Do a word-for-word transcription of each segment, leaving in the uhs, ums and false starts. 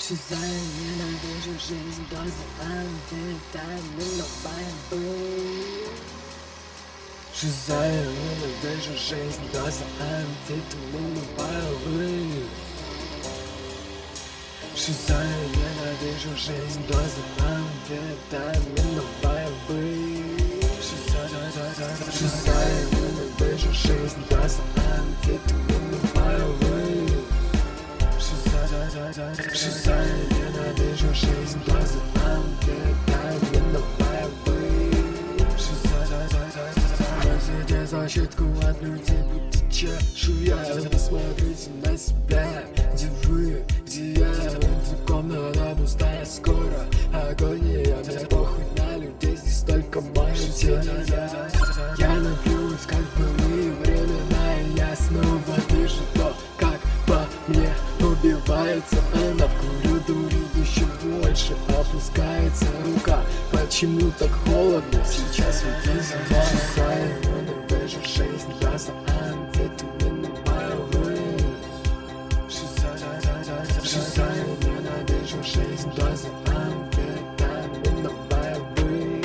Шиза, ненавижу жизнь, доза амфетаминов борьбы. Шиза, ненавижу жизнь, доза амфетаминов борьбы. Шиза, ненавижу жизнь, доза амфетаминов борьбы. Шиза, ненавижу жизнь, доза амфетаминов борьбы. Шиза, ненавижу жизнь, доза амфетаминов борьбы. Носите защитку от людей, будто чешуя. Посмотрите на себя, где вы, где я. Комната пустая, скоро агония. Мне похуй на людей, здесь только мои тени. Я напьюсь, как в былые времена, и я снова вижу то, как по мне убивается она. Вкурю дури еще больше, опускается рука. Почему так холодно? Сейчас уйди зима. Шиза, я ненавижу жизнь, я за амфетаминов борьбы. Шиза, я ненавижу жизнь, доза амфетаминов борьбы.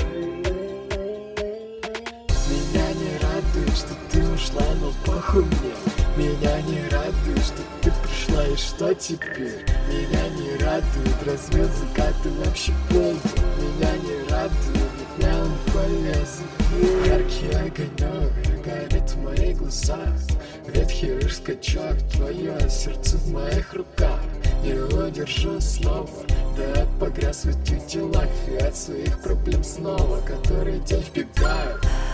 Меня не радует, что ты ушла, но похуй мне. Меня не радует, что ты пришла, и что теперь? Меня не радует развед закаты вообще полдень. Меня не радует, ведь меланхолия забит. Яркий огонек горит в моих глазах. Ветхий лишь скачок, твое сердце в моих руках. Не удержу снова, да погряз в этих делах. И от своих проблем снова, которые день вбегают.